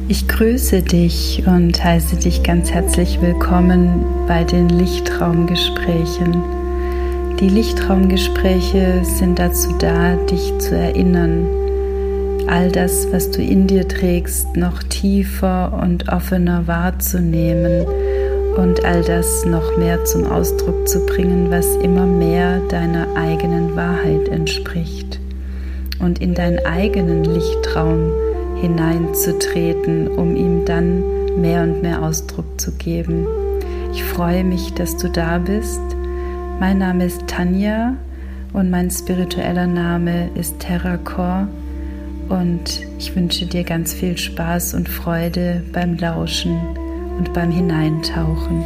Ich grüße dich und heiße dich ganz herzlich willkommen bei den Lichtraumgesprächen. Die Lichtraumgespräche sind dazu da, dich zu erinnern, all das, was du in dir trägst, noch tiefer und offener wahrzunehmen und all das noch mehr zum Ausdruck zu bringen, was immer mehr deiner eigenen Wahrheit entspricht und in deinen eigenen Lichtraum hineinzutreten, um ihm dann mehr und mehr Ausdruck zu geben. Ich freue mich, dass du da bist. Mein Name ist Tanja und mein spiritueller Name ist Terracor und ich wünsche dir ganz viel Spaß und Freude beim Lauschen und beim Hineintauchen.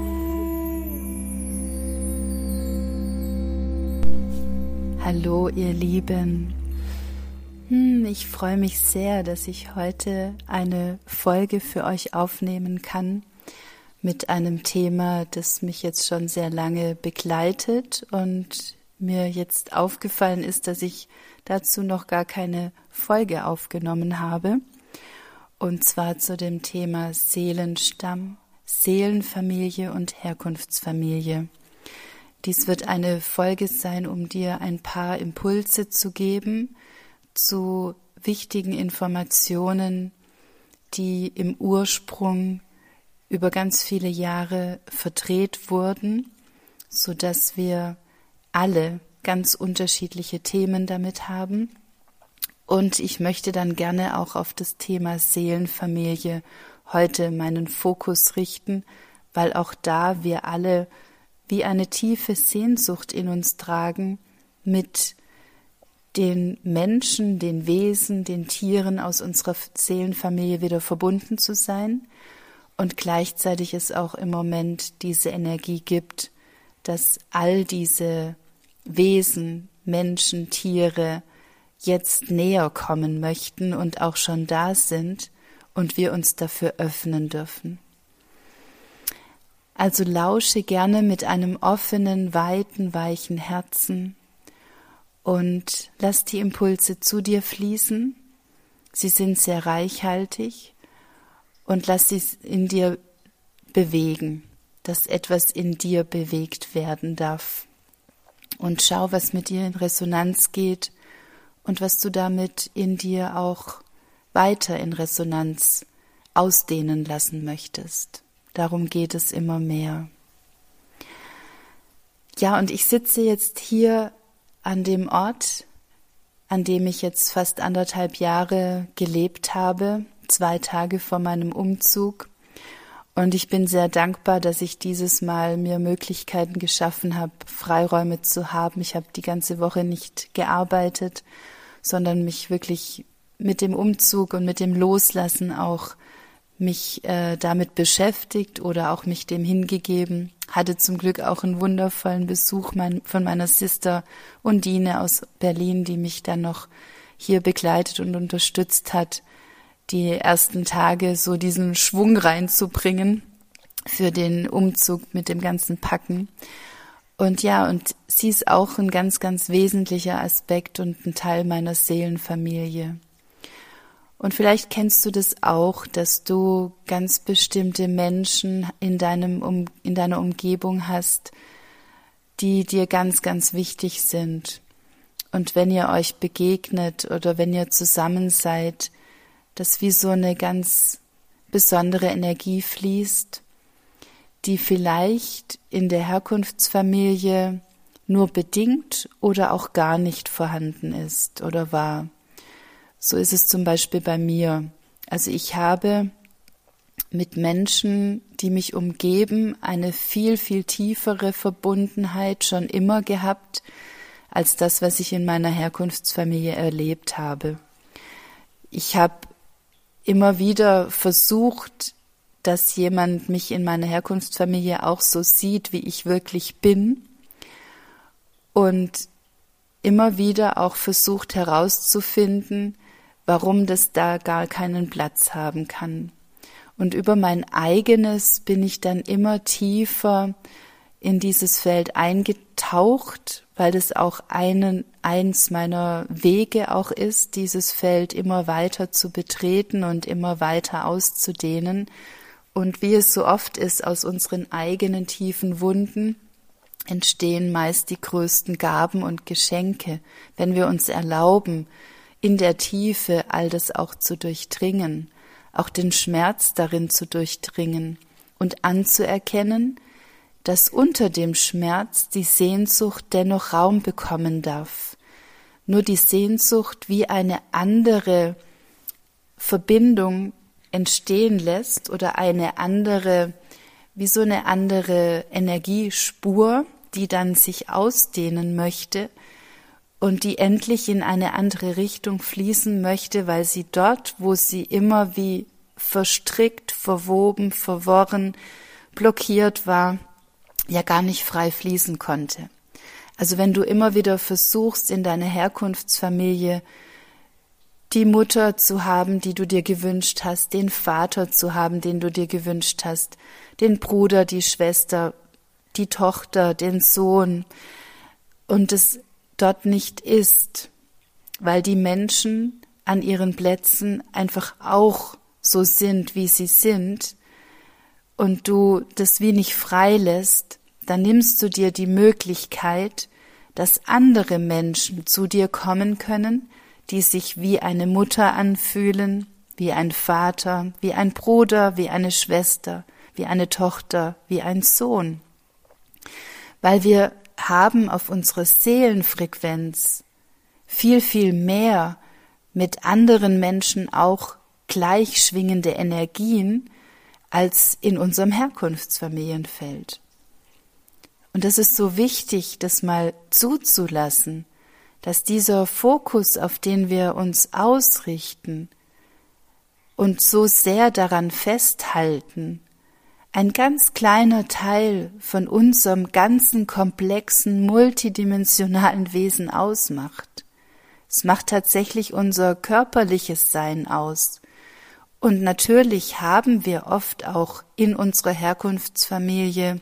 Hallo ihr Lieben. Ich freue mich sehr, dass ich heute eine Folge für euch aufnehmen kann mit einem Thema, das mich jetzt schon sehr lange begleitet und mir jetzt aufgefallen ist, dass ich dazu noch gar keine Folge aufgenommen habe. Und zwar zu dem Thema Seelenstamm, Seelenfamilie und Herkunftsfamilie. Dies wird eine Folge sein, um dir ein paar Impulse zu geben, zu wichtigen Informationen, die im Ursprung über ganz viele Jahre verdreht wurden, sodass wir alle ganz unterschiedliche Themen damit haben. Und ich möchte dann gerne auch auf das Thema Seelenfamilie heute meinen Fokus richten, weil auch da wir alle wie eine tiefe Sehnsucht in uns tragen, mit den Menschen, den Wesen, den Tieren aus unserer Seelenfamilie wieder verbunden zu sein und gleichzeitig es auch im Moment diese Energie gibt, dass all diese Wesen, Menschen, Tiere jetzt näher kommen möchten und auch schon da sind und wir uns dafür öffnen dürfen. Also lausche gerne mit einem offenen, weiten, weichen Herzen und lass die Impulse zu dir fließen. Sie sind sehr reichhaltig und lass sie in dir bewegen, dass etwas in dir bewegt werden darf. Und schau, was mit dir in Resonanz geht und was du damit in dir auch weiter in Resonanz ausdehnen lassen möchtest. Darum geht es immer mehr. Ja, und ich sitze jetzt hier an dem Ort, an dem ich jetzt fast 1,5 Jahre gelebt habe, 2 Tage vor meinem Umzug. Und ich bin sehr dankbar, dass ich dieses Mal mir Möglichkeiten geschaffen habe, Freiräume zu haben. Ich habe die ganze Woche nicht gearbeitet, sondern mich wirklich mit dem Umzug und mit dem Loslassen auch mich damit beschäftigt oder auch mich dem hingegeben. Hatte zum Glück auch einen wundervollen Besuch von meiner Sister Undine aus Berlin, die mich dann noch hier begleitet und unterstützt hat, die ersten Tage so diesen Schwung reinzubringen für den Umzug mit dem ganzen Packen. Und ja, und sie ist auch ein ganz, ganz wesentlicher Aspekt und ein Teil meiner Seelenfamilie. Und vielleicht kennst du das auch, dass du ganz bestimmte Menschen in deiner Umgebung hast, die dir ganz, ganz wichtig sind. Und wenn ihr euch begegnet oder wenn ihr zusammen seid, dass wie so eine ganz besondere Energie fließt, die vielleicht in der Herkunftsfamilie nur bedingt oder auch gar nicht vorhanden ist oder war. So ist es zum Beispiel bei mir. Also ich habe mit Menschen, die mich umgeben, eine viel, viel tiefere Verbundenheit schon immer gehabt, als das, was ich in meiner Herkunftsfamilie erlebt habe. Ich habe immer wieder versucht, dass jemand mich in meiner Herkunftsfamilie auch so sieht, wie ich wirklich bin, und immer wieder auch versucht herauszufinden, warum das da gar keinen Platz haben kann. Und über mein eigenes bin ich dann immer tiefer in dieses Feld eingetaucht, weil das auch eins meiner Wege auch ist, dieses Feld immer weiter zu betreten und immer weiter auszudehnen. Und wie es so oft ist, aus unseren eigenen tiefen Wunden entstehen meist die größten Gaben und Geschenke, wenn wir uns erlauben, in der Tiefe all das auch zu durchdringen, auch den Schmerz darin zu durchdringen und anzuerkennen, dass unter dem Schmerz die Sehnsucht dennoch Raum bekommen darf. Nur die Sehnsucht wie eine andere Verbindung entstehen lässt oder eine andere, wie so eine andere Energiespur, die dann sich ausdehnen möchte und die endlich in eine andere Richtung fließen möchte, weil sie dort, wo sie immer wie verstrickt, verwoben, verworren, blockiert war, ja gar nicht frei fließen konnte. Also wenn du immer wieder versuchst, in deiner Herkunftsfamilie die Mutter zu haben, die du dir gewünscht hast, den Vater zu haben, den du dir gewünscht hast, den Bruder, die Schwester, die Tochter, den Sohn, und es dort nicht ist, weil die Menschen an ihren Plätzen einfach auch so sind, wie sie sind, und du das wie nicht freilässt, dann nimmst du dir die Möglichkeit, dass andere Menschen zu dir kommen können, die sich wie eine Mutter anfühlen, wie ein Vater, wie ein Bruder, wie eine Schwester, wie eine Tochter, wie ein Sohn. Weil wir haben auf unserer Seelenfrequenz viel, viel mehr mit anderen Menschen auch gleich schwingende Energien als in unserem Herkunftsfamilienfeld. Und das ist so wichtig, das mal zuzulassen, dass dieser Fokus, auf den wir uns ausrichten und so sehr daran festhalten, ein ganz kleiner Teil von unserem ganzen komplexen, multidimensionalen Wesen ausmacht. Es macht tatsächlich unser körperliches Sein aus. Und natürlich haben wir oft auch in unserer Herkunftsfamilie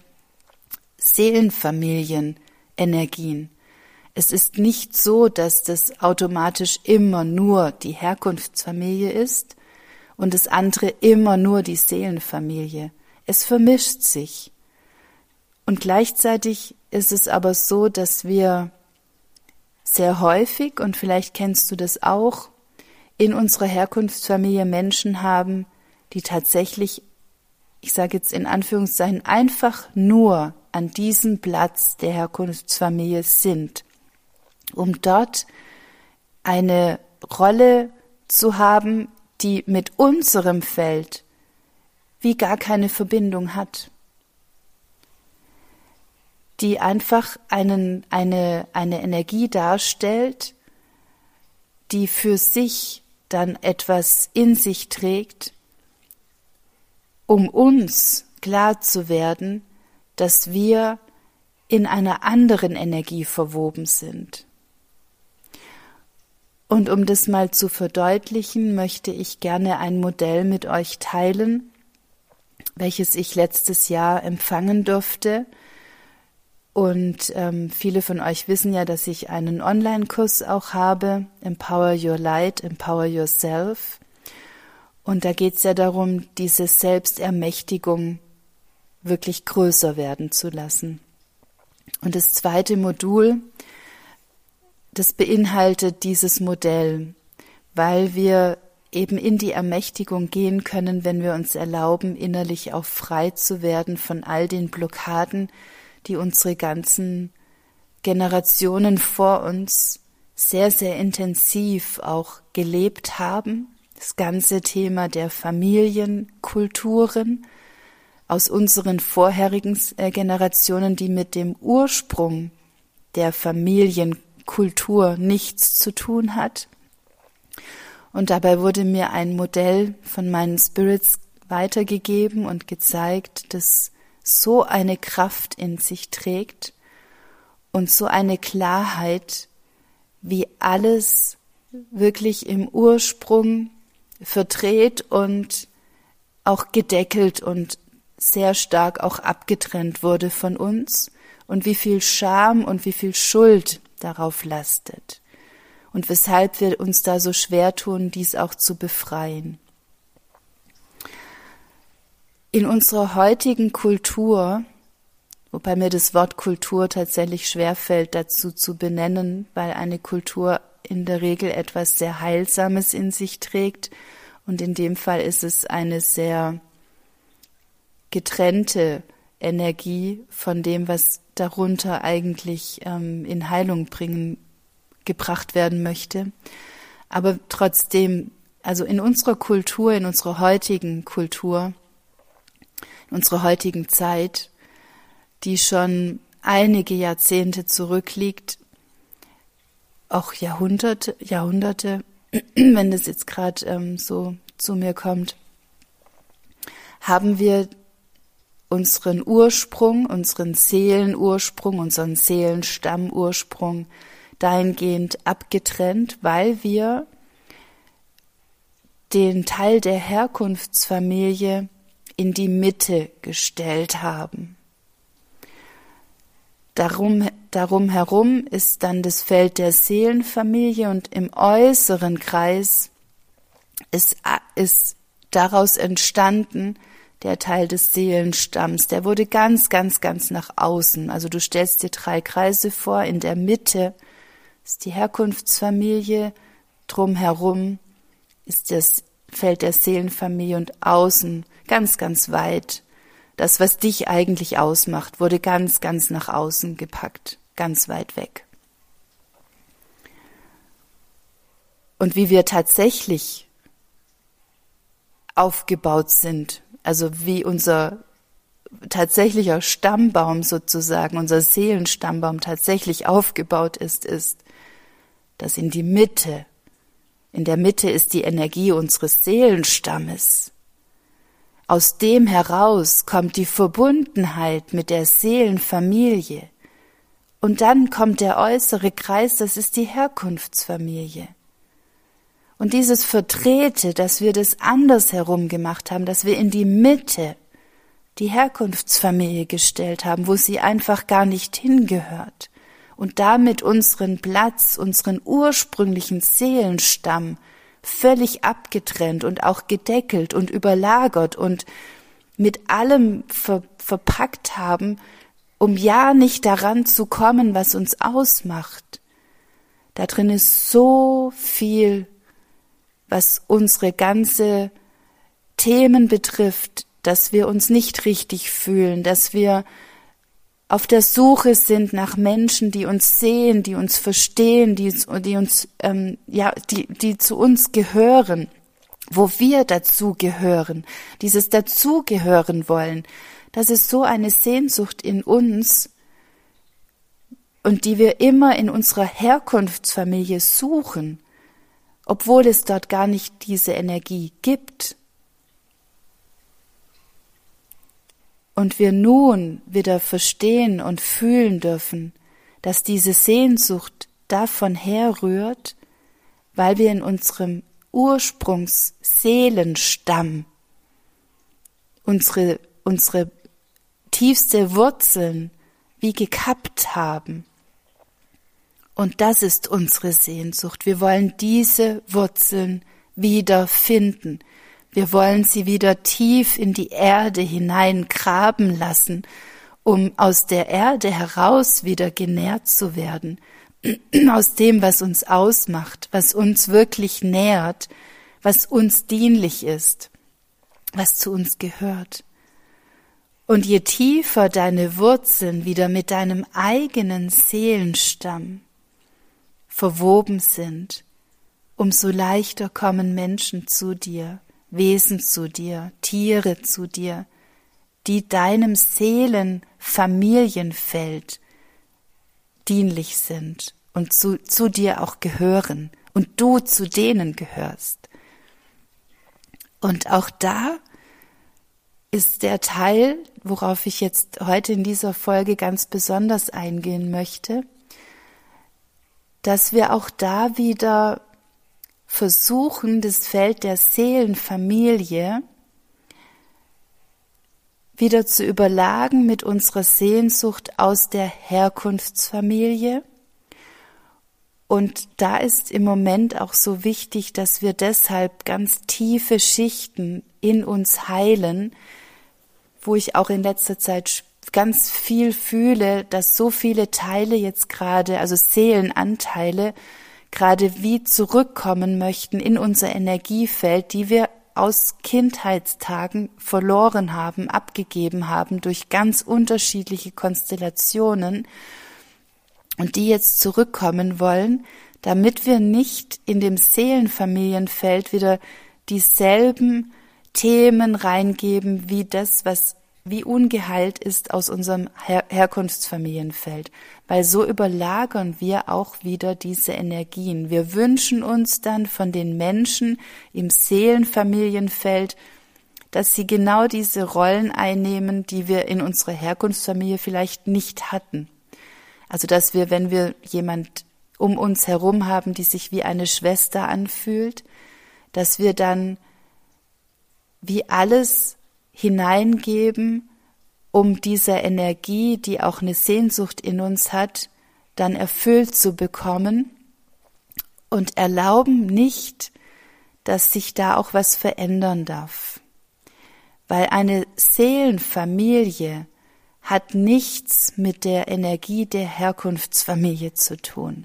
Seelenfamilienenergien. Es ist nicht so, dass das automatisch immer nur die Herkunftsfamilie ist und das andere immer nur die Seelenfamilie. Es vermischt sich. Und gleichzeitig ist es aber so, dass wir sehr häufig, und vielleicht kennst du das auch, in unserer Herkunftsfamilie Menschen haben, die tatsächlich, ich sage jetzt in Anführungszeichen, einfach nur an diesem Platz der Herkunftsfamilie sind, um dort eine Rolle zu haben, die mit unserem Feld wie gar keine Verbindung hat, die einfach eine Energie darstellt, die für sich dann etwas in sich trägt, um uns klar zu werden, dass wir in einer anderen Energie verwoben sind. Und um das mal zu verdeutlichen, möchte ich gerne ein Modell mit euch teilen, welches ich letztes Jahr empfangen durfte. Und viele von euch wissen ja, dass ich einen Online-Kurs auch habe, Empower Your Light, Empower Yourself. Und da geht es ja darum, diese Selbstermächtigung wirklich größer werden zu lassen. Und das zweite Modul, das beinhaltet dieses Modell, weil wir eben in die Ermächtigung gehen können, wenn wir uns erlauben, innerlich auch frei zu werden von all den Blockaden, die unsere ganzen Generationen vor uns sehr, sehr intensiv auch gelebt haben. Das ganze Thema der Familienkulturen aus unseren vorherigen Generationen, die mit dem Ursprung der Familienkultur nichts zu tun hat. Und dabei wurde mir ein Modell von meinen Spirits weitergegeben und gezeigt, dass so eine Kraft in sich trägt und so eine Klarheit, wie alles wirklich im Ursprung verdreht und auch gedeckelt und sehr stark auch abgetrennt wurde von uns und wie viel Scham und wie viel Schuld darauf lastet und weshalb wir uns da so schwer tun, dies auch zu befreien. In unserer heutigen Kultur, wobei mir das Wort Kultur tatsächlich schwerfällt, dazu zu benennen, weil eine Kultur in der Regel etwas sehr Heilsames in sich trägt und in dem Fall ist es eine sehr getrennte Energie von dem, was darunter eigentlich in Heilung gebracht werden möchte. Aber trotzdem, also in unserer Kultur, in unserer heutigen Kultur, in unserer heutigen Zeit, die schon einige Jahrzehnte zurückliegt, auch Jahrhunderte, wenn das jetzt gerade so zu mir kommt, haben wir unseren Ursprung, unseren Seelenursprung, unseren Seelenstammursprung dahingehend abgetrennt, weil wir den Teil der Herkunftsfamilie in die Mitte gestellt haben. Darum herum ist dann das Feld der Seelenfamilie und im äußeren Kreis ist daraus entstanden der Teil des Seelenstamms. Der wurde ganz, ganz, ganz nach außen. Also du stellst dir 3 Kreise vor, in der Mitte ist die Herkunftsfamilie, drumherum ist das Feld der Seelenfamilie und außen ganz, ganz weit. Das, was dich eigentlich ausmacht, wurde ganz, ganz nach außen gepackt, ganz weit weg. Und wie wir tatsächlich aufgebaut sind, also wie unser tatsächlicher Stammbaum sozusagen, unser Seelenstammbaum tatsächlich aufgebaut ist, dass in der Mitte ist die Energie unseres Seelenstammes. Aus dem heraus kommt die Verbundenheit mit der Seelenfamilie. Und dann kommt der äußere Kreis, das ist die Herkunftsfamilie. Und dieses Verdrehte, dass wir das andersherum gemacht haben, dass wir in die Mitte die Herkunftsfamilie gestellt haben, wo sie einfach gar nicht hingehört. Und damit unseren Platz, unseren ursprünglichen Seelenstamm völlig abgetrennt und auch gedeckelt und überlagert und mit allem verpackt haben, um ja nicht daran zu kommen, was uns ausmacht. Da drin ist so viel, was unsere ganze Themen betrifft, dass wir uns nicht richtig fühlen, dass wir auf der Suche sind nach Menschen, die uns sehen, die uns verstehen, die zu uns gehören, wo wir dazu gehören, dieses dazugehören wollen. Das ist so eine Sehnsucht in uns und die wir immer in unserer Herkunftsfamilie suchen, obwohl es dort gar nicht diese Energie gibt. Und wir nun wieder verstehen und fühlen dürfen, dass diese Sehnsucht davon herrührt, weil wir in unserem Ursprungsseelenstamm unsere tiefste Wurzeln wie gekappt haben. Und das ist unsere Sehnsucht. Wir wollen diese Wurzeln wieder finden. Wir wollen sie wieder tief in die Erde hinein graben lassen, um aus der Erde heraus wieder genährt zu werden, aus dem, was uns ausmacht, was uns wirklich nährt, was uns dienlich ist, was zu uns gehört. Und je tiefer deine Wurzeln wieder mit deinem eigenen Seelenstamm verwoben sind, umso leichter kommen Menschen zu dir, Wesen zu dir, Tiere zu dir, die deinem Seelenfamilienfeld dienlich sind und zu dir auch gehören und du zu denen gehörst. Und auch da ist der Teil, worauf ich jetzt heute in dieser Folge ganz besonders eingehen möchte, dass wir auch da wieder versuchen, das Feld der Seelenfamilie wieder zu überlagen mit unserer Sehnsucht aus der Herkunftsfamilie. Und da ist im Moment auch so wichtig, dass wir deshalb ganz tiefe Schichten in uns heilen, wo ich auch in letzter Zeit ganz viel fühle, dass so viele Teile jetzt gerade, also Seelenanteile, gerade wie zurückkommen möchten in unser Energiefeld, die wir aus Kindheitstagen verloren haben, abgegeben haben durch ganz unterschiedliche Konstellationen und die jetzt zurückkommen wollen, damit wir nicht in dem Seelenfamilienfeld wieder dieselben Themen reingeben wie das, was wie ungeheilt ist aus unserem Herkunftsfamilienfeld, weil so überlagern wir auch wieder diese Energien. Wir wünschen uns dann von den Menschen im Seelenfamilienfeld, dass sie genau diese Rollen einnehmen, die wir in unserer Herkunftsfamilie vielleicht nicht hatten. Also dass wir, wenn wir jemand um uns herum haben, die sich wie eine Schwester anfühlt, dass wir dann wie alles hineingeben, um dieser Energie, die auch eine Sehnsucht in uns hat, dann erfüllt zu bekommen und erlauben nicht, dass sich da auch was verändern darf. Weil eine Seelenfamilie hat nichts mit der Energie der Herkunftsfamilie zu tun.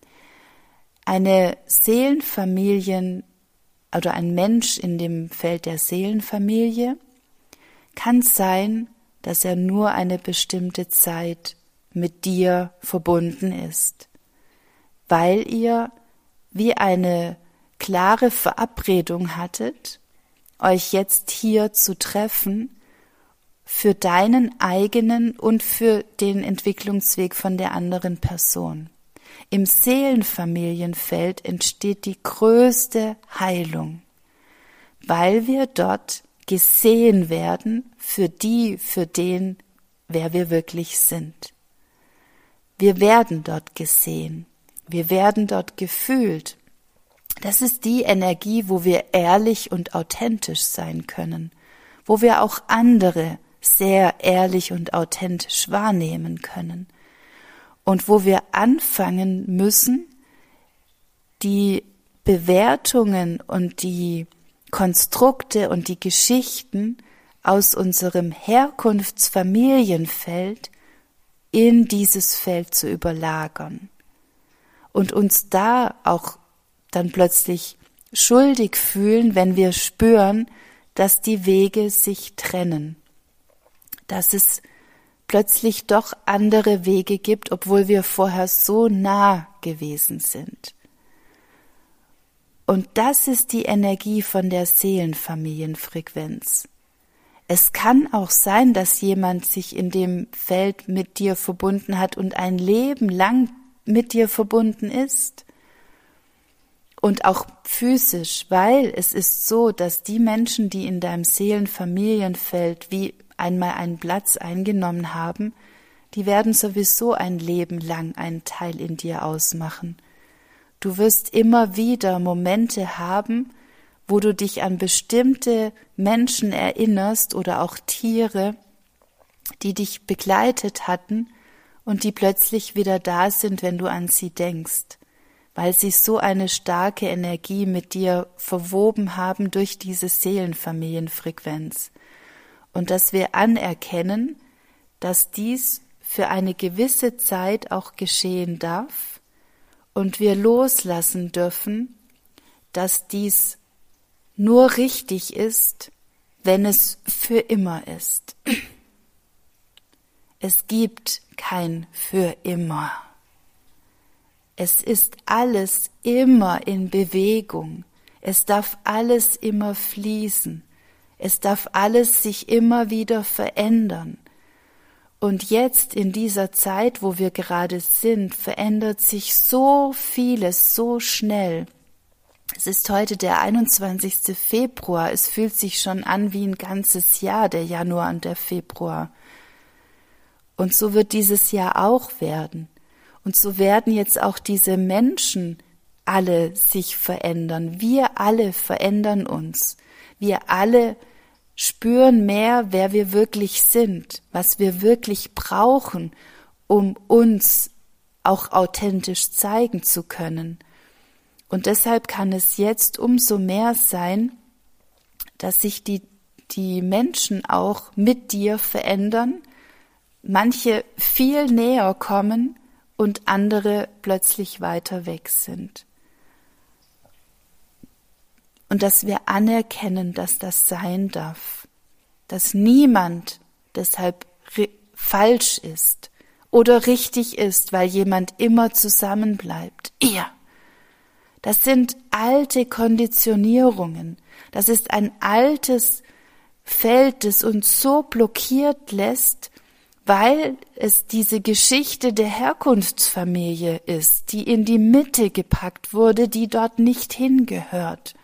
Eine Seelenfamilie oder ein Mensch in dem Feld der Seelenfamilie kann sein, dass er nur eine bestimmte Zeit mit dir verbunden ist, weil ihr wie eine klare Verabredung hattet, euch jetzt hier zu treffen für deinen eigenen und für den Entwicklungsweg von der anderen Person. Im Seelenfamilienfeld entsteht die größte Heilung, weil wir dort gesehen werden für den, wer wir wirklich sind. Wir werden dort gesehen, wir werden dort gefühlt. Das ist die Energie, wo wir ehrlich und authentisch sein können, wo wir auch andere sehr ehrlich und authentisch wahrnehmen können und wo wir anfangen müssen, die Bewertungen und die Konstrukte und die Geschichten aus unserem Herkunftsfamilienfeld in dieses Feld zu überlagern und uns da auch dann plötzlich schuldig fühlen, wenn wir spüren, dass die Wege sich trennen, dass es plötzlich doch andere Wege gibt, obwohl wir vorher so nah gewesen sind. Und das ist die Energie von der Seelenfamilienfrequenz. Es kann auch sein, dass jemand sich in dem Feld mit dir verbunden hat und ein Leben lang mit dir verbunden ist. Und auch physisch, weil es ist so, dass die Menschen, die in deinem Seelenfamilienfeld wie einmal einen Platz eingenommen haben, die werden sowieso ein Leben lang einen Teil in dir ausmachen. Du wirst immer wieder Momente haben, wo du dich an bestimmte Menschen erinnerst oder auch Tiere, die dich begleitet hatten und die plötzlich wieder da sind, wenn du an sie denkst, weil sie so eine starke Energie mit dir verwoben haben durch diese Seelenfamilienfrequenz. Und dass wir anerkennen, dass dies für eine gewisse Zeit auch geschehen darf und wir loslassen dürfen, dass dies nur richtig ist, wenn es für immer ist. Es gibt kein für immer. Es ist alles immer in Bewegung. Es darf alles immer fließen. Es darf alles sich immer wieder verändern. Und jetzt in dieser Zeit, wo wir gerade sind, verändert sich so vieles so schnell. Es ist heute der 21. Februar. Es fühlt sich schon an wie ein ganzes Jahr, der Januar und der Februar. Und so wird dieses Jahr auch werden. Und so werden jetzt auch diese Menschen alle sich verändern. Wir alle verändern uns. Wir alle spüren mehr, wer wir wirklich sind, was wir wirklich brauchen, um uns auch authentisch zeigen zu können. Und deshalb kann es jetzt umso mehr sein, dass sich die Menschen auch mit dir verändern, manche viel näher kommen und andere plötzlich weiter weg sind. Und dass wir anerkennen, dass das sein darf, dass niemand deshalb falsch ist oder richtig ist, weil jemand immer zusammenbleibt. Das sind alte Konditionierungen. Das ist ein altes Feld, das uns so blockiert lässt, weil es diese Geschichte der Herkunftsfamilie ist, die in die Mitte gepackt wurde, die dort nicht hingehört.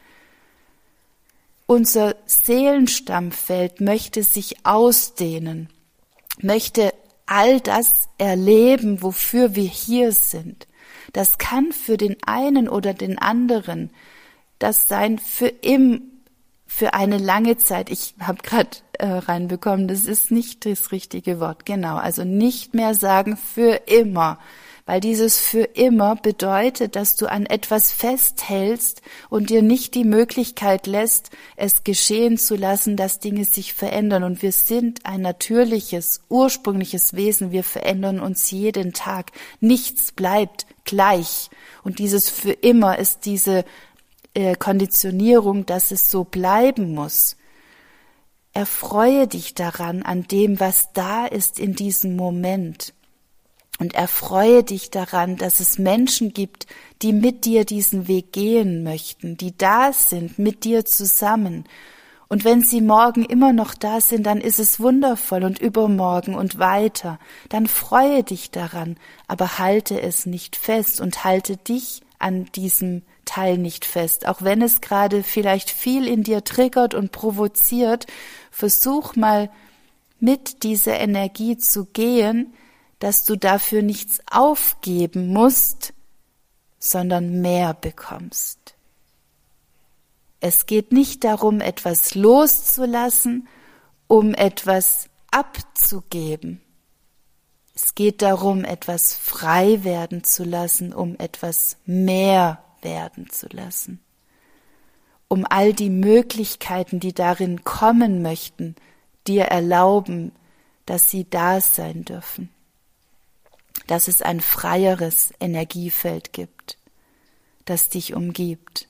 Unser Seelenstammfeld möchte sich ausdehnen, möchte all das erleben, wofür wir hier sind. Das kann für den einen oder den anderen das sein für eine lange Zeit. Ich habe gerade reinbekommen, das ist nicht das richtige Wort. Genau, also nicht mehr sagen für immer, weil dieses für immer bedeutet, dass du an etwas festhältst und dir nicht die Möglichkeit lässt, es geschehen zu lassen, dass Dinge sich verändern. Und wir sind ein natürliches, ursprüngliches Wesen. Wir verändern uns jeden Tag. Nichts bleibt gleich. Und dieses für immer ist diese Konditionierung, dass es so bleiben muss. Erfreue dich daran, an dem, was da ist in diesem Moment. Und erfreue dich daran, dass es Menschen gibt, die mit dir diesen Weg gehen möchten, die da sind, mit dir zusammen. Und wenn sie morgen immer noch da sind, dann ist es wundervoll und übermorgen und weiter. Dann freue dich daran, aber halte es nicht fest und halte dich an diesem Teil nicht fest. Auch wenn es gerade vielleicht viel in dir triggert und provoziert, versuch mal mit dieser Energie zu gehen, dass du dafür nichts aufgeben musst, sondern mehr bekommst. Es geht nicht darum, etwas loszulassen, um etwas abzugeben. Es geht darum, etwas frei werden zu lassen, um etwas mehr werden zu lassen. Um all die Möglichkeiten, die darin kommen möchten, dir erlauben, dass sie da sein dürfen. Dass es ein freieres Energiefeld gibt, das dich umgibt.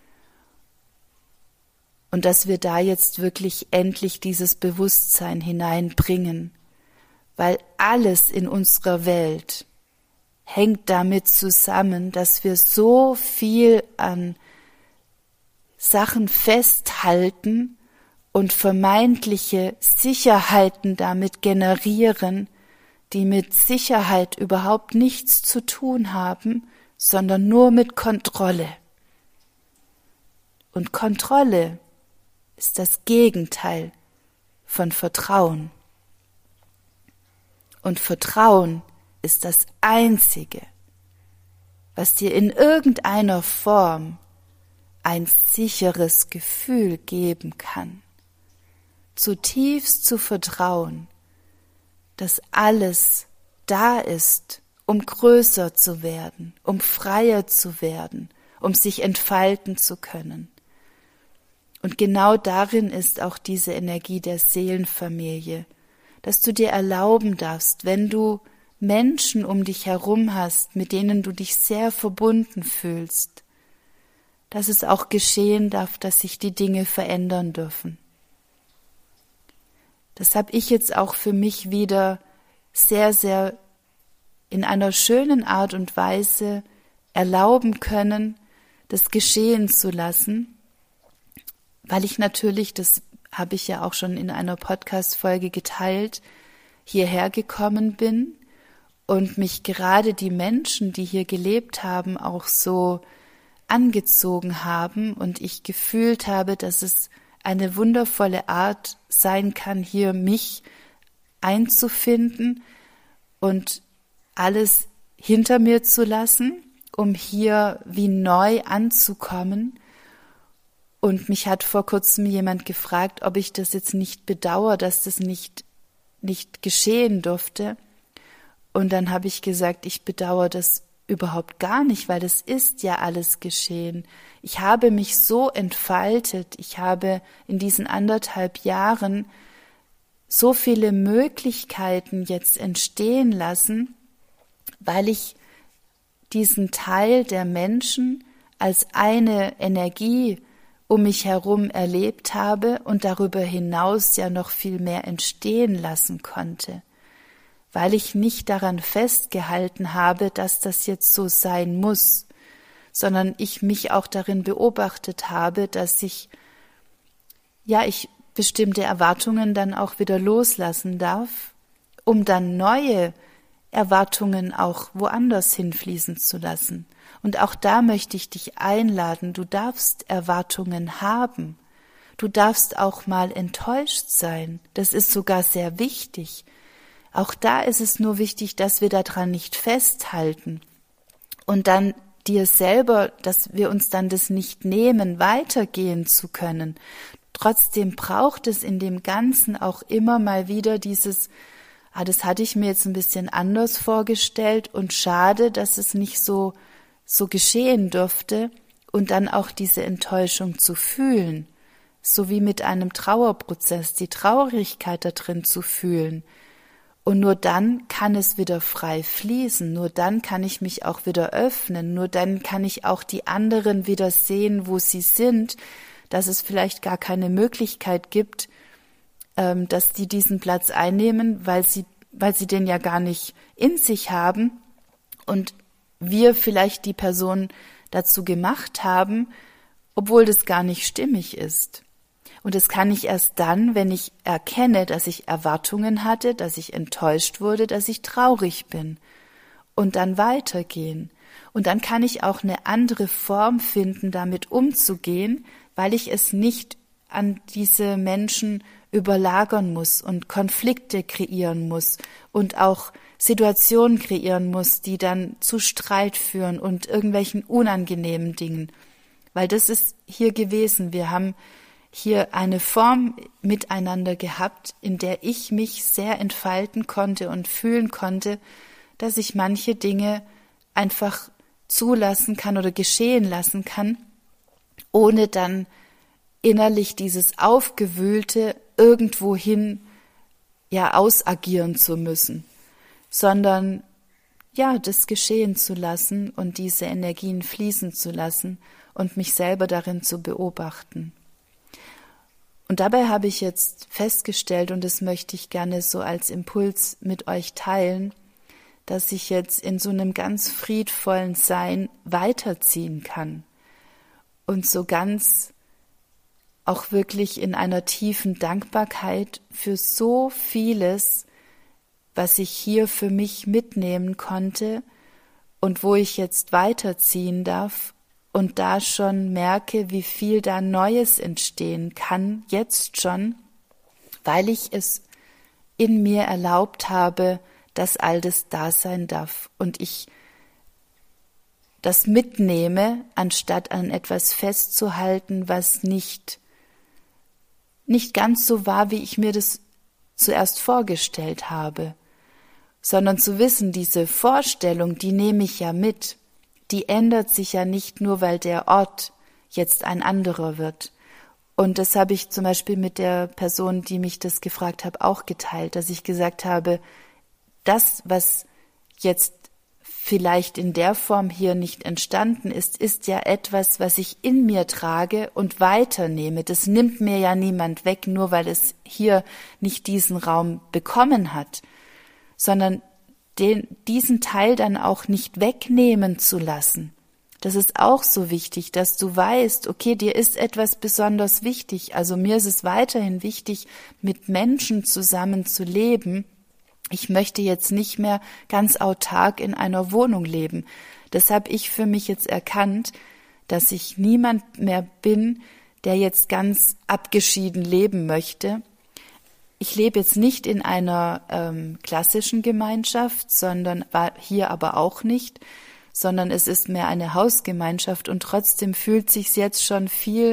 Und dass wir da jetzt wirklich endlich dieses Bewusstsein hineinbringen, weil alles in unserer Welt hängt damit zusammen, dass wir so viel an Sachen festhalten und vermeintliche Sicherheiten damit generieren, die mit Sicherheit überhaupt nichts zu tun haben, sondern nur mit Kontrolle. Und Kontrolle ist das Gegenteil von Vertrauen. Und Vertrauen ist das Einzige, was dir in irgendeiner Form ein sicheres Gefühl geben kann. Zutiefst zu vertrauen, dass alles da ist, um größer zu werden, um freier zu werden, um sich entfalten zu können. Und genau darin ist auch diese Energie der Seelenfamilie, dass du dir erlauben darfst, wenn du Menschen um dich herum hast, mit denen du dich sehr verbunden fühlst, dass es auch geschehen darf, dass sich die Dinge verändern dürfen. Das habe ich jetzt auch für mich wieder sehr, sehr in einer schönen Art und Weise erlauben können, das geschehen zu lassen, weil ich natürlich, das habe ich ja auch schon in einer Podcast-Folge geteilt, hierher gekommen bin und mich gerade die Menschen, die hier gelebt haben, auch so angezogen haben und ich gefühlt habe, dass es eine wundervolle Art sein kann, hier mich einzufinden und alles hinter mir zu lassen, um hier wie neu anzukommen Und mich hat vor kurzem jemand gefragt, ob ich das jetzt nicht bedauere, dass das nicht geschehen durfte. Und dann habe ich gesagt, ich bedauere das überhaupt gar nicht, weil das ist ja alles geschehen. Ich habe mich so entfaltet, ich habe in diesen 1,5 Jahren so viele Möglichkeiten jetzt entstehen lassen, weil ich diesen Teil der Menschen als eine Energie um mich herum erlebt habe und darüber hinaus ja noch viel mehr entstehen lassen konnte, weil ich nicht daran festgehalten habe, dass das jetzt so sein muss, sondern ich mich auch darin beobachtet habe, dass ich bestimmte Erwartungen dann auch wieder loslassen darf, um dann neue Erwartungen auch woanders hinfließen zu lassen. Und auch da möchte ich dich einladen, du darfst Erwartungen haben. Du darfst auch mal enttäuscht sein. Das ist sogar sehr wichtig. Auch da ist es nur wichtig, dass wir daran nicht festhalten und dann dir selber, dass wir uns dann das nicht nehmen, weitergehen zu können. Trotzdem braucht es in dem Ganzen auch immer mal wieder dieses, das hatte ich mir jetzt ein bisschen anders vorgestellt und schade, dass es nicht so geschehen durfte und dann auch diese Enttäuschung zu fühlen, so wie mit einem Trauerprozess, die Traurigkeit da drin zu fühlen. Und nur dann kann es wieder frei fließen, nur dann kann ich mich auch wieder öffnen, nur dann kann ich auch die anderen wieder sehen, wo sie sind, dass es vielleicht gar keine Möglichkeit gibt, dass die diesen Platz einnehmen, weil sie den ja gar nicht in sich haben und wir vielleicht die Person dazu gemacht haben, obwohl das gar nicht stimmig ist. Und das kann ich erst dann, wenn ich erkenne, dass ich Erwartungen hatte, dass ich enttäuscht wurde, dass ich traurig bin. Und dann weitergehen. Und dann kann ich auch eine andere Form finden, damit umzugehen, weil ich es nicht an diese Menschen überlagern muss und Konflikte kreieren muss und auch Situationen kreieren muss, die dann zu Streit führen und irgendwelchen unangenehmen Dingen. Weil das ist hier gewesen. Wir haben hier eine Form miteinander gehabt, in der ich mich sehr entfalten konnte und fühlen konnte, dass ich manche Dinge einfach zulassen kann oder geschehen lassen kann, ohne dann innerlich dieses Aufgewühlte irgendwohin ausagieren zu müssen, sondern das geschehen zu lassen und diese Energien fließen zu lassen und mich selber darin zu beobachten. Und dabei habe ich jetzt festgestellt, und das möchte ich gerne so als Impuls mit euch teilen, dass ich jetzt in so einem ganz friedvollen Sein weiterziehen kann und so ganz auch wirklich in einer tiefen Dankbarkeit für so vieles, was ich hier für mich mitnehmen konnte und wo ich jetzt weiterziehen darf und da schon merke, wie viel da Neues entstehen kann, jetzt schon, weil ich es in mir erlaubt habe, dass all das da sein darf und ich das mitnehme, anstatt an etwas festzuhalten, was nicht ganz so war, wie ich mir das zuerst vorgestellt habe, sondern zu wissen, diese Vorstellung, die nehme ich ja mit, die ändert sich ja nicht nur, weil der Ort jetzt ein anderer wird. Und das habe ich zum Beispiel mit der Person, die mich das gefragt hat, auch geteilt, dass ich gesagt habe, das, was jetzt vielleicht in der Form hier nicht entstanden ist, ist ja etwas, was ich in mir trage und weiternehme. Das nimmt mir ja niemand weg, nur weil es hier nicht diesen Raum bekommen hat, sondern diesen Teil dann auch nicht wegnehmen zu lassen. Das ist auch so wichtig, dass du weißt, okay, dir ist etwas besonders wichtig. Also mir ist es weiterhin wichtig, mit Menschen zusammen zu leben. Ich möchte jetzt nicht mehr ganz autark in einer Wohnung leben. Das habe ich für mich jetzt erkannt, dass ich niemand mehr bin, der jetzt ganz abgeschieden leben möchte. Ich lebe jetzt nicht in einer klassischen Gemeinschaft, sondern war hier aber auch nicht, sondern es ist mehr eine Hausgemeinschaft und trotzdem fühlt sich's jetzt schon viel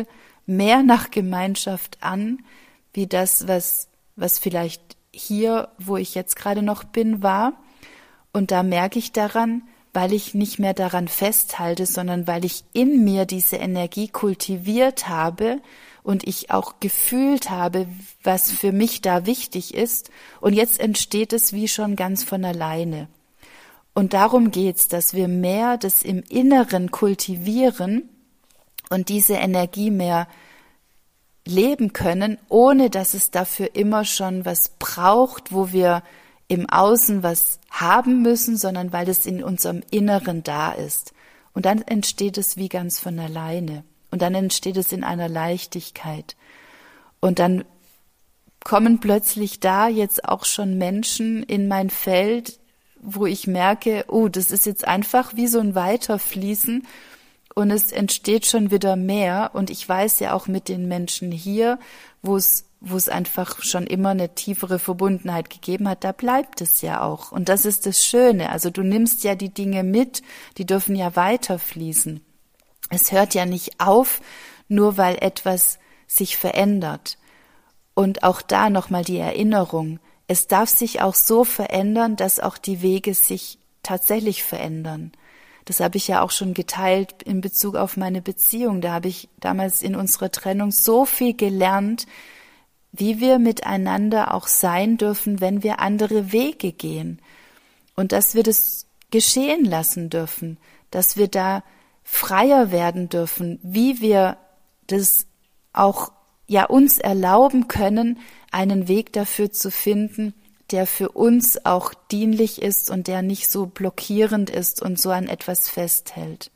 mehr nach Gemeinschaft an, wie das, was vielleicht hier, wo ich jetzt gerade noch bin, war. Und da merke ich daran, weil ich nicht mehr daran festhalte, sondern weil ich in mir diese Energie kultiviert habe und ich auch gefühlt habe, was für mich da wichtig ist. Und jetzt entsteht es wie schon ganz von alleine. Und darum geht's, dass wir mehr das im Inneren kultivieren und diese Energie mehr leben können, ohne dass es dafür immer schon was braucht, wo wir im Außen was haben müssen, sondern weil es in unserem Inneren da ist. Und dann entsteht es wie ganz von alleine. Und dann entsteht es in einer Leichtigkeit. Und dann kommen plötzlich da jetzt auch schon Menschen in mein Feld, wo ich merke, oh, das ist jetzt einfach wie so ein Weiterfließen und es entsteht schon wieder mehr. Und ich weiß ja auch mit den Menschen hier, wo es einfach schon immer eine tiefere Verbundenheit gegeben hat, da bleibt es ja auch. Und das ist das Schöne. Also du nimmst ja die Dinge mit, die dürfen ja weiterfließen. Es hört ja nicht auf, nur weil etwas sich verändert. Und auch da nochmal die Erinnerung. Es darf sich auch so verändern, dass auch die Wege sich tatsächlich verändern. Das habe ich ja auch schon geteilt in Bezug auf meine Beziehung. Da habe ich damals in unserer Trennung so viel gelernt, wie wir miteinander auch sein dürfen, wenn wir andere Wege gehen. Und dass wir das geschehen lassen dürfen, dass wir da freier werden dürfen, wie wir das auch ja uns erlauben können, einen Weg dafür zu finden, der für uns auch dienlich ist und der nicht so blockierend ist und so an etwas festhält.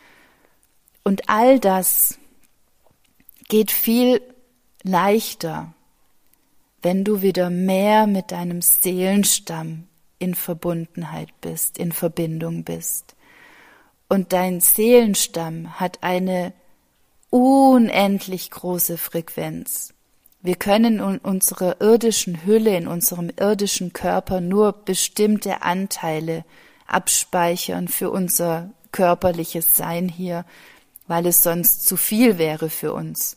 Und all das geht viel leichter, wenn du wieder mehr mit deinem Seelenstamm in Verbundenheit bist, in Verbindung bist. Und dein Seelenstamm hat eine unendlich große Frequenz. Wir können in unserer irdischen Hülle, in unserem irdischen Körper nur bestimmte Anteile abspeichern für unser körperliches Sein hier, weil es sonst zu viel wäre für uns.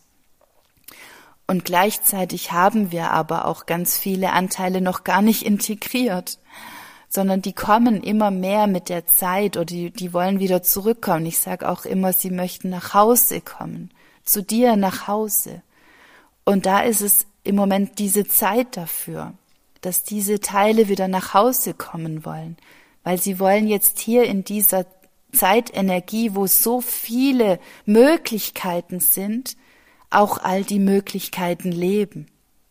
Und gleichzeitig haben wir aber auch ganz viele Anteile noch gar nicht integriert, sondern die kommen immer mehr mit der Zeit oder die wollen wieder zurückkommen. Ich sage auch immer, sie möchten nach Hause kommen, zu dir nach Hause. Und da ist es im Moment diese Zeit dafür, dass diese Teile wieder nach Hause kommen wollen, weil sie wollen jetzt hier in dieser Zeitenergie, wo so viele Möglichkeiten sind, auch all die Möglichkeiten leben.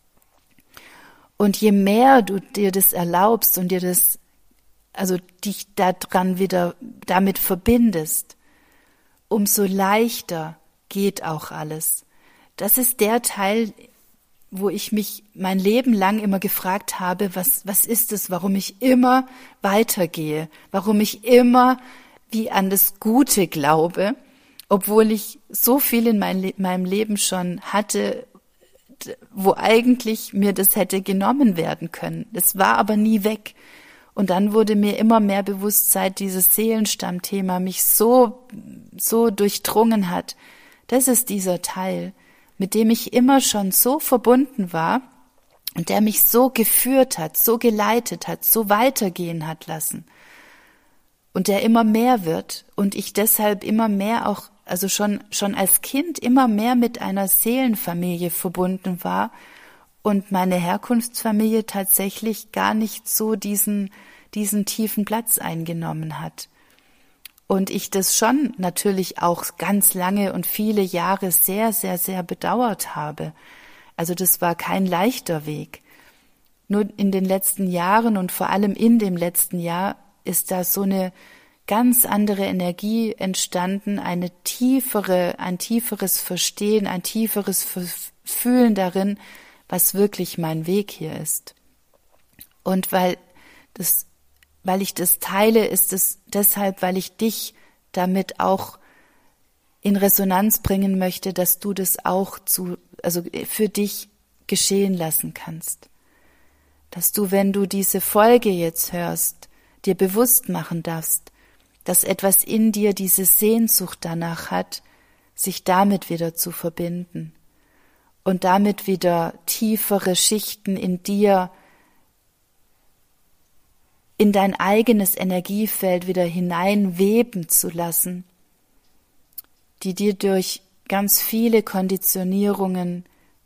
Und je mehr du dir das erlaubst und dir das, also dich daran wieder damit verbindest, umso leichter geht auch alles. Das ist der Teil, wo ich mich mein Leben lang immer gefragt habe, was ist es, warum ich immer weitergehe, warum ich immer wie an das Gute glaube, obwohl ich so viel in meinem Leben schon hatte, wo eigentlich mir das hätte genommen werden können. Das war aber nie weg. Und dann wurde mir immer mehr bewusst, seit dieses Seelenstammthema mich so durchdrungen hat. Das ist dieser Teil, mit dem ich immer schon so verbunden war und der mich so geführt hat, so geleitet hat, so weitergehen hat lassen. Und der immer mehr wird und ich deshalb immer mehr auch, also schon als Kind immer mehr mit einer Seelenfamilie verbunden war und meine Herkunftsfamilie tatsächlich gar nicht so diesen tiefen Platz eingenommen hat. Und ich das schon natürlich auch ganz lange und viele Jahre sehr, sehr, sehr bedauert habe. Also das war kein leichter Weg. Nur in den letzten Jahren und vor allem in dem letzten Jahr ist da so eine ganz andere Energie entstanden, ein tieferes Verstehen, ein tieferes Fühlen darin, was wirklich mein Weg hier ist. Und weil ich das teile, ist es deshalb, weil ich dich damit auch in Resonanz bringen möchte, dass du das auch für dich geschehen lassen kannst. Dass du, wenn du diese Folge jetzt hörst, dir bewusst machen darfst, dass etwas in dir diese Sehnsucht danach hat, sich damit wieder zu verbinden und damit wieder tiefere Schichten in dir, in dein eigenes Energiefeld wieder hineinweben zu lassen, die dir durch ganz viele Konditionierungen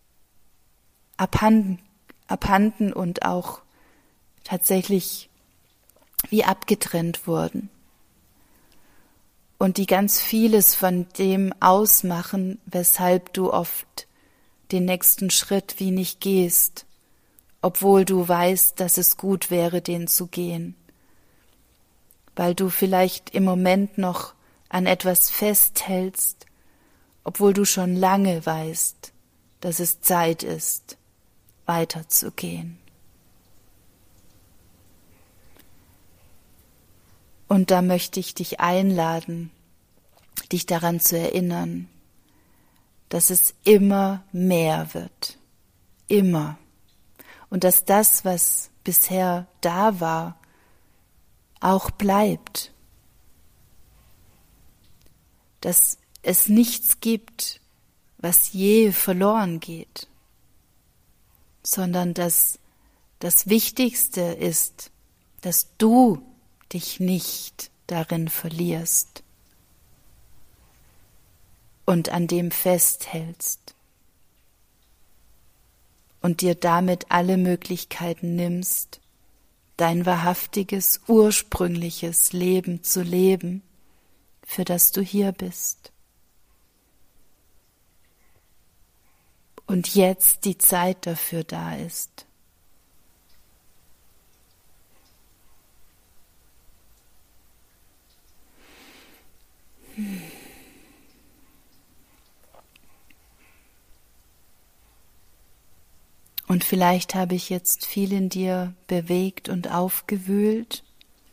abhanden und auch tatsächlich wie abgetrennt wurden und die ganz vieles von dem ausmachen, weshalb du oft den nächsten Schritt wie nicht gehst, obwohl du weißt, dass es gut wäre, den zu gehen, weil du vielleicht im Moment noch an etwas festhältst, obwohl du schon lange weißt, dass es Zeit ist, weiterzugehen. Und da möchte ich dich einladen, dich daran zu erinnern, dass es immer mehr wird, immer. Und dass das, was bisher da war, auch bleibt. Dass es nichts gibt, was je verloren geht, sondern dass das Wichtigste ist, dass du dich nicht darin verlierst und an dem festhältst und dir damit alle Möglichkeiten nimmst, dein wahrhaftiges, ursprüngliches Leben zu leben, für das du hier bist. Und jetzt die Zeit dafür da ist. Und vielleicht habe ich jetzt viel in dir bewegt und aufgewühlt.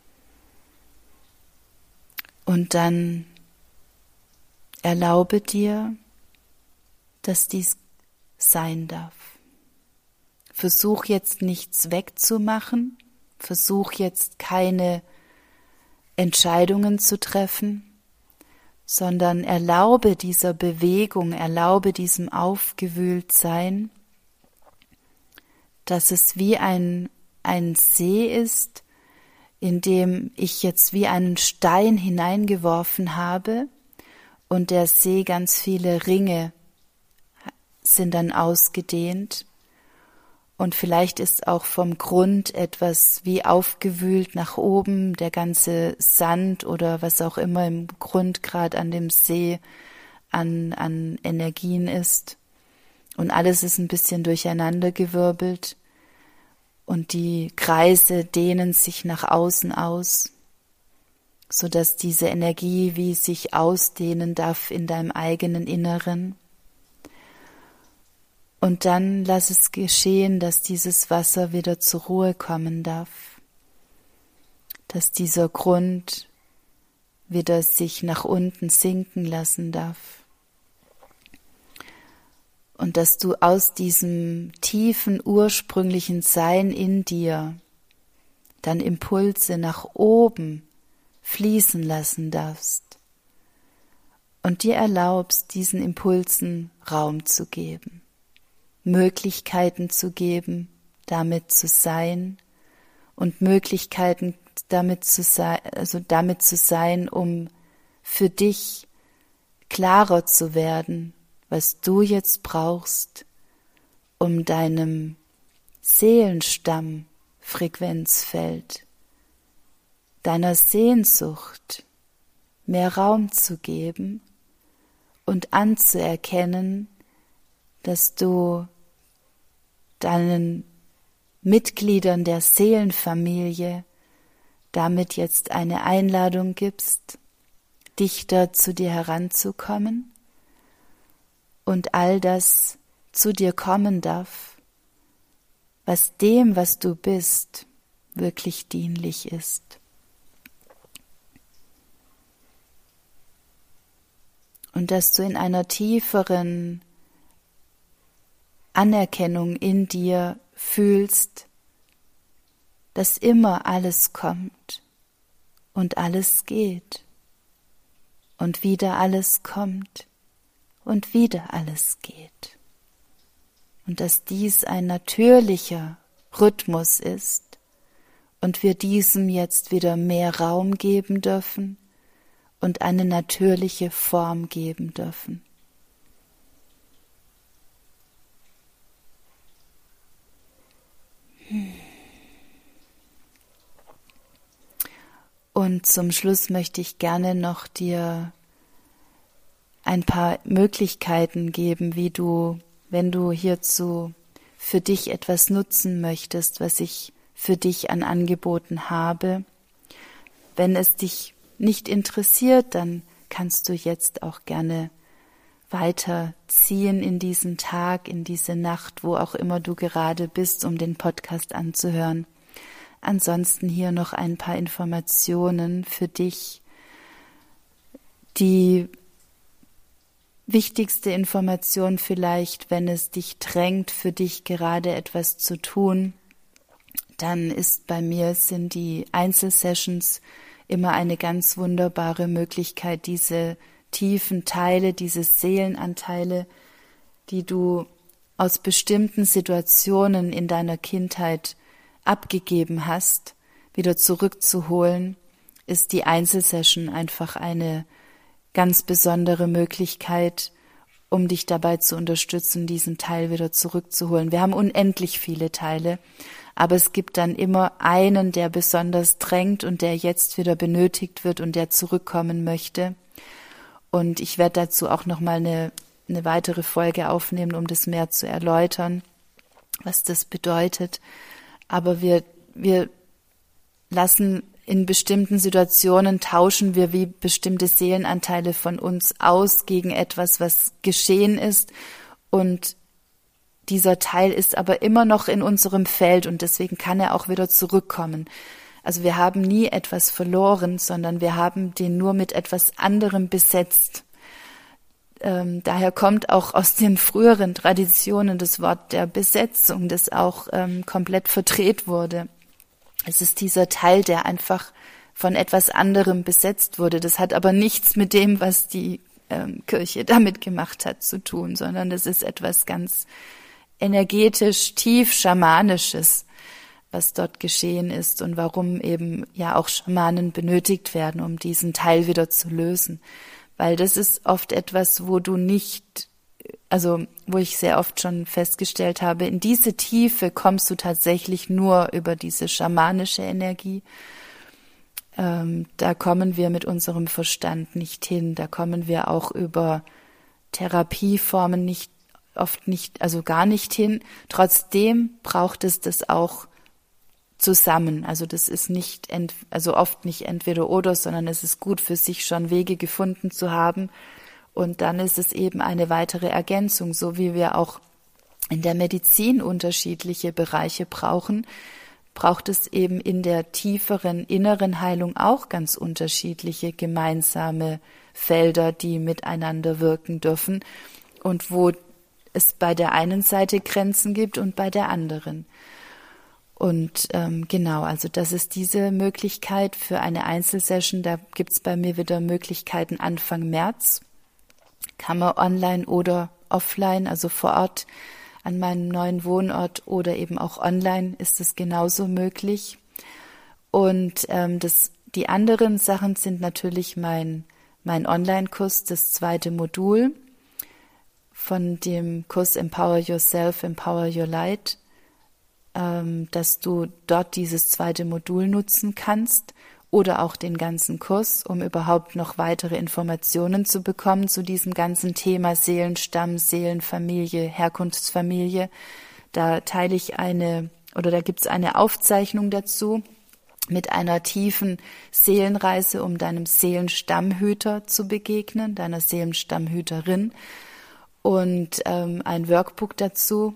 Und dann erlaube dir, dass dies sein darf. Versuch jetzt nichts wegzumachen, versuch jetzt keine Entscheidungen zu treffen, sondern erlaube dieser Bewegung, erlaube diesem Aufgewühltsein, dass es wie ein See ist, in dem ich jetzt wie einen Stein hineingeworfen habe und der See ganz viele Ringe sind dann ausgedehnt und vielleicht ist auch vom Grund etwas wie aufgewühlt nach oben, der ganze Sand oder was auch immer im Grund gerade an dem See an Energien ist und alles ist ein bisschen durcheinandergewirbelt und die Kreise dehnen sich nach außen aus, sodass diese Energie wie sich ausdehnen darf in deinem eigenen Inneren. Und dann lass es geschehen, dass dieses Wasser wieder zur Ruhe kommen darf, dass dieser Grund wieder sich nach unten sinken lassen darf und dass du aus diesem tiefen ursprünglichen Sein in dir dann Impulse nach oben fließen lassen darfst und dir erlaubst, diesen Impulsen Raum zu geben. Möglichkeiten zu geben, damit zu sein und Möglichkeiten damit zu sein, um für dich klarer zu werden, was du jetzt brauchst, um deinem Seelenstamm-Frequenzfeld, deiner Sehnsucht mehr Raum zu geben und anzuerkennen, dass du deinen Mitgliedern der Seelenfamilie damit jetzt eine Einladung gibst, dichter zu dir heranzukommen und all das zu dir kommen darf, was dem, was du bist, wirklich dienlich ist. Und dass du in einer tieferen Anerkennung in dir fühlst, dass immer alles kommt und alles geht und wieder alles kommt und wieder alles geht. Und dass dies ein natürlicher Rhythmus ist und wir diesem jetzt wieder mehr Raum geben dürfen und eine natürliche Form geben dürfen. Und zum Schluss möchte ich gerne noch dir ein paar Möglichkeiten geben, wie du, wenn du hierzu für dich etwas nutzen möchtest, was ich für dich an Angeboten habe. Wenn es dich nicht interessiert, dann kannst du jetzt auch gerne weiterziehen in diesen Tag, in diese Nacht, wo auch immer du gerade bist, um den Podcast anzuhören. Ansonsten hier noch ein paar Informationen für dich. Die wichtigste Information vielleicht, wenn es dich drängt, für dich gerade etwas zu tun, dann ist bei mir, sind die Einzelsessions immer eine ganz wunderbare Möglichkeit, diese tiefen Teile, diese Seelenanteile, die du aus bestimmten Situationen in deiner Kindheit abgegeben hast, wieder zurückzuholen, ist die Einzelsession einfach eine ganz besondere Möglichkeit, um dich dabei zu unterstützen, diesen Teil wieder zurückzuholen. Wir haben unendlich viele Teile, aber es gibt dann immer einen, der besonders drängt und der jetzt wieder benötigt wird und der zurückkommen möchte. Und ich werde dazu auch nochmal eine weitere Folge aufnehmen, um das mehr zu erläutern, was das bedeutet. Aber wir lassen in bestimmten Situationen, tauschen wir wie bestimmte Seelenanteile von uns aus gegen etwas, was geschehen ist. Und dieser Teil ist aber immer noch in unserem Feld und deswegen kann er auch wieder zurückkommen. Also wir haben nie etwas verloren, sondern wir haben den nur mit etwas anderem besetzt. Daher kommt auch aus den früheren Traditionen das Wort der Besetzung, das auch komplett verdreht wurde. Es ist dieser Teil, der einfach von etwas anderem besetzt wurde. Das hat aber nichts mit dem, was die Kirche damit gemacht hat, zu tun, sondern das ist etwas ganz energetisch, tief Schamanisches, was dort geschehen ist und warum eben ja auch Schamanen benötigt werden, um diesen Teil wieder zu lösen. Weil das ist oft etwas, wo ich sehr oft schon festgestellt habe, in diese Tiefe kommst du tatsächlich nur über diese schamanische Energie. Da kommen wir mit unserem Verstand nicht hin. Da kommen wir auch über Therapieformen gar nicht hin. Trotzdem braucht es das auch zusammen. Also das ist oft nicht entweder oder, sondern es ist gut für sich schon Wege gefunden zu haben. Und dann ist es eben eine weitere Ergänzung, so wie wir auch in der Medizin unterschiedliche Bereiche brauchen, braucht es eben in der tieferen inneren Heilung auch ganz unterschiedliche gemeinsame Felder, die miteinander wirken dürfen und wo es bei der einen Seite Grenzen gibt und bei der anderen. Und also das ist diese Möglichkeit für eine Einzelsession. Da gibt's bei mir wieder Möglichkeiten Anfang März. Kann man online oder offline, also vor Ort an meinem neuen Wohnort oder eben auch online ist es genauso möglich. Und die anderen Sachen sind natürlich mein Online-Kurs, das 2. Modul von dem Kurs Empower Yourself, Empower Your Light, dass du dort dieses 2. Modul nutzen kannst oder auch den ganzen Kurs, um überhaupt noch weitere Informationen zu bekommen zu diesem ganzen Thema Seelenstamm, Seelenfamilie, Herkunftsfamilie. Da gibt's eine Aufzeichnung dazu mit einer tiefen Seelenreise, um deinem Seelenstammhüter zu begegnen, deiner Seelenstammhüterin und ein Workbook dazu.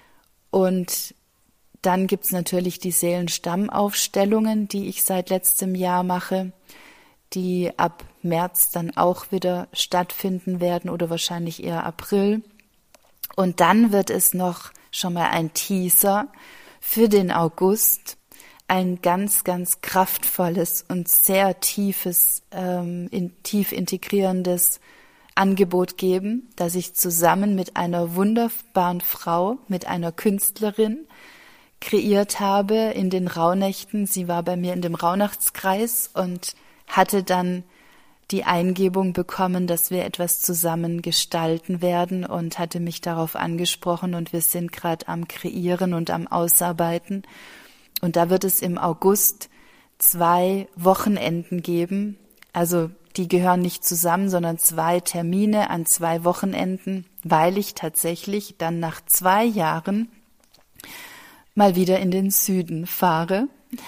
Und dann gibt's natürlich die Seelenstammaufstellungen, die ich seit letztem Jahr mache, die ab März dann auch wieder stattfinden werden oder wahrscheinlich eher April. Und dann wird es noch schon mal ein Teaser für den August, ein ganz, ganz kraftvolles und sehr tief integrierendes Angebot geben, dass ich zusammen mit einer wunderbaren Frau, mit einer Künstlerin kreiert habe in den Rauhnächten. Sie war bei mir in dem Rauhnachtskreis und hatte dann die Eingebung bekommen, dass wir etwas zusammen gestalten werden und hatte mich darauf angesprochen und wir sind gerade am Kreieren und am Ausarbeiten. Und da wird es im August 2 Wochenenden geben, also die gehören nicht zusammen, sondern 2 Termine an 2 Wochenenden, weil ich tatsächlich dann nach 2 Jahren mal wieder in den Süden fahre,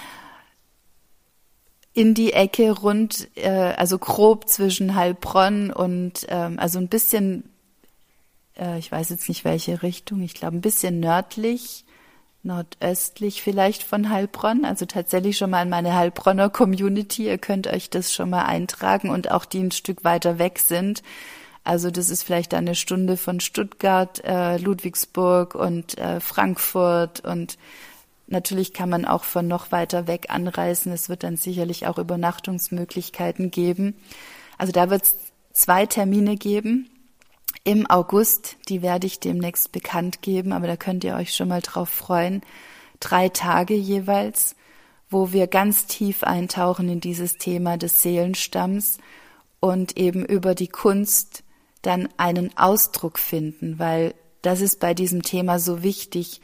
in die Ecke rund, also grob zwischen Heilbronn und, also ein bisschen, ich weiß jetzt nicht welche Richtung, ich glaube ein bisschen nördlich, nordöstlich vielleicht von Heilbronn, also tatsächlich schon mal in meine Heilbronner Community, ihr könnt euch das schon mal eintragen und auch die ein Stück weiter weg sind. Also das ist vielleicht eine Stunde von Stuttgart, Ludwigsburg und Frankfurt und natürlich kann man auch von noch weiter weg anreisen. Es wird dann sicherlich auch Übernachtungsmöglichkeiten geben. Also da wird es 2 Termine geben im August. Die werde ich demnächst bekannt geben, aber da könnt ihr euch schon mal drauf freuen. 3 Tage jeweils, wo wir ganz tief eintauchen in dieses Thema des Seelenstamms und eben über die Kunst dann einen Ausdruck finden, weil das ist bei diesem Thema so wichtig,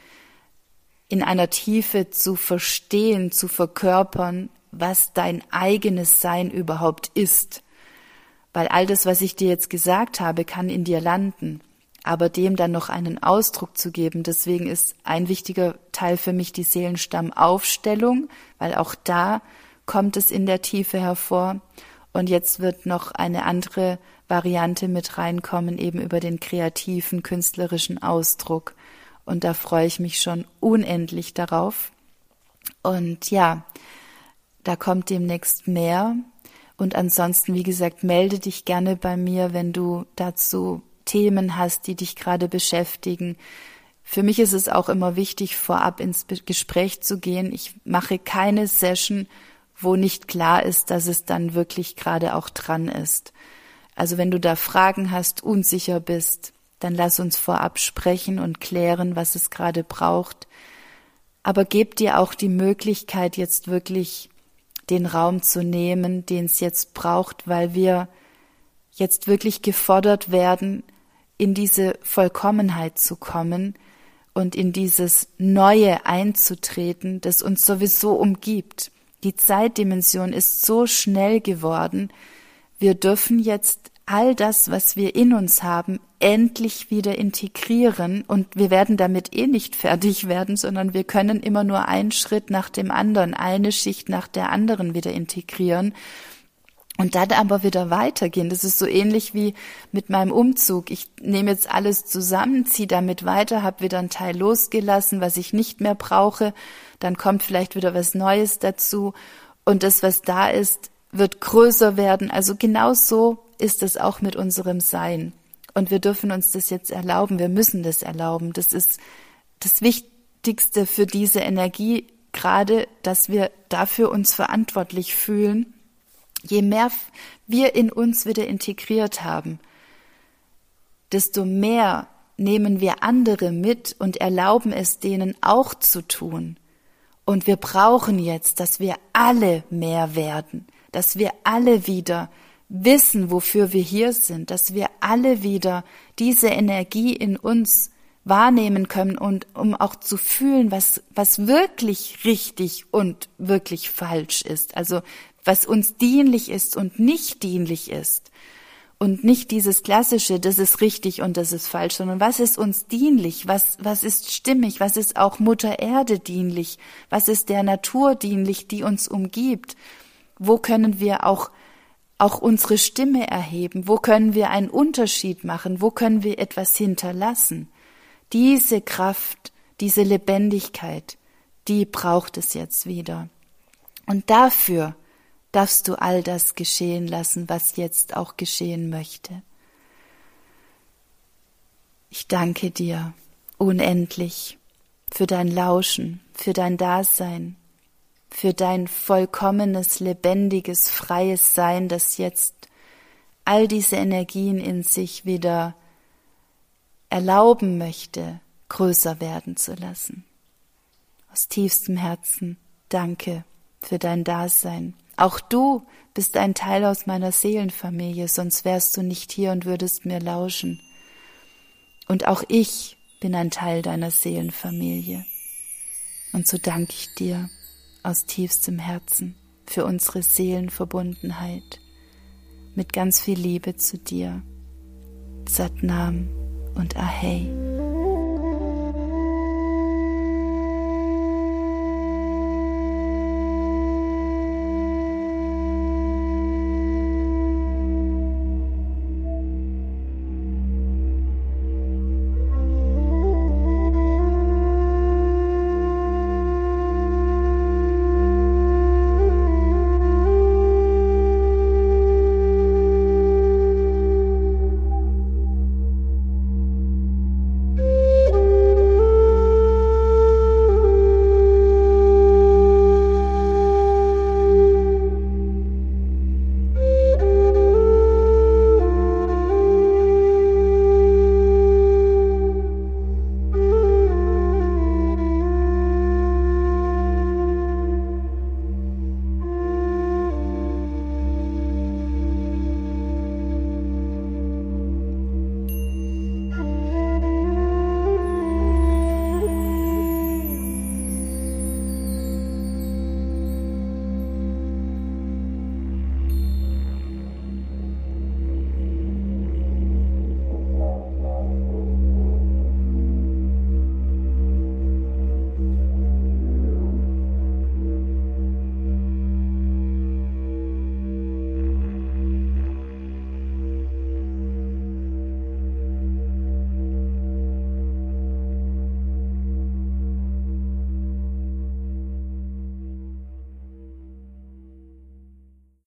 in einer Tiefe zu verstehen, zu verkörpern, was dein eigenes Sein überhaupt ist. Weil all das, was ich dir jetzt gesagt habe, kann in dir landen, aber dem dann noch einen Ausdruck zu geben, deswegen ist ein wichtiger Teil für mich die Seelenstammaufstellung, weil auch da kommt es in der Tiefe hervor. Und jetzt wird noch eine andere Variante mit reinkommen, eben über den kreativen, künstlerischen Ausdruck. Und da freue ich mich schon unendlich darauf. Und ja, da kommt demnächst mehr. Und ansonsten, wie gesagt, melde dich gerne bei mir, wenn du dazu Themen hast, die dich gerade beschäftigen. Für mich ist es auch immer wichtig, vorab ins Gespräch zu gehen. Ich mache keine Session, wo nicht klar ist, dass es dann wirklich gerade auch dran ist. Also wenn du da Fragen hast, unsicher bist, dann lass uns vorab sprechen und klären, was es gerade braucht. Aber gib dir auch die Möglichkeit, jetzt wirklich den Raum zu nehmen, den es jetzt braucht, weil wir jetzt wirklich gefordert werden, in diese Vollkommenheit zu kommen und in dieses Neue einzutreten, das uns sowieso umgibt. Die Zeitdimension ist so schnell geworden, wir dürfen jetzt all das, was wir in uns haben, endlich wieder integrieren und wir werden damit nicht fertig werden, sondern wir können immer nur einen Schritt nach dem anderen, eine Schicht nach der anderen wieder integrieren und dann aber wieder weitergehen. Das ist so ähnlich wie mit meinem Umzug. Ich nehme jetzt alles zusammen, ziehe damit weiter, habe wieder einen Teil losgelassen, was ich nicht mehr brauche, dann kommt vielleicht wieder was Neues dazu und das, was da ist, wird größer werden. Also genau so ist es auch mit unserem Sein. Und wir dürfen uns das jetzt erlauben, wir müssen das erlauben. Das ist das Wichtigste für diese Energie, gerade, dass wir dafür uns verantwortlich fühlen. Je mehr wir in uns wieder integriert haben, desto mehr nehmen wir andere mit und erlauben es denen auch zu tun. Und wir brauchen jetzt, dass wir alle mehr werden, dass wir alle wieder wissen, wofür wir hier sind, dass wir alle wieder diese Energie in uns wahrnehmen können und um auch zu fühlen, was wirklich richtig und wirklich falsch ist, also was uns dienlich ist und nicht dienlich ist und nicht dieses klassische, das ist richtig und das ist falsch, sondern was ist uns dienlich, was ist stimmig, was ist auch Mutter Erde dienlich, was ist der Natur dienlich, die uns umgibt, wo können wir auch unsere Stimme erheben, wo können wir einen Unterschied machen, wo können wir etwas hinterlassen. Diese Kraft, diese Lebendigkeit, die braucht es jetzt wieder. Und dafür darfst du all das geschehen lassen, was jetzt auch geschehen möchte. Ich danke dir unendlich für dein Lauschen, für dein Dasein, für dein vollkommenes, lebendiges, freies Sein, das jetzt all diese Energien in sich wieder erlauben möchte, größer werden zu lassen. Aus tiefstem Herzen danke für dein Dasein. Auch du bist ein Teil aus meiner Seelenfamilie, sonst wärst du nicht hier und würdest mir lauschen. Und auch ich bin ein Teil deiner Seelenfamilie. Und so danke ich dir aus tiefstem Herzen für unsere Seelenverbundenheit mit ganz viel Liebe zu dir. Sat Nam und Ahei.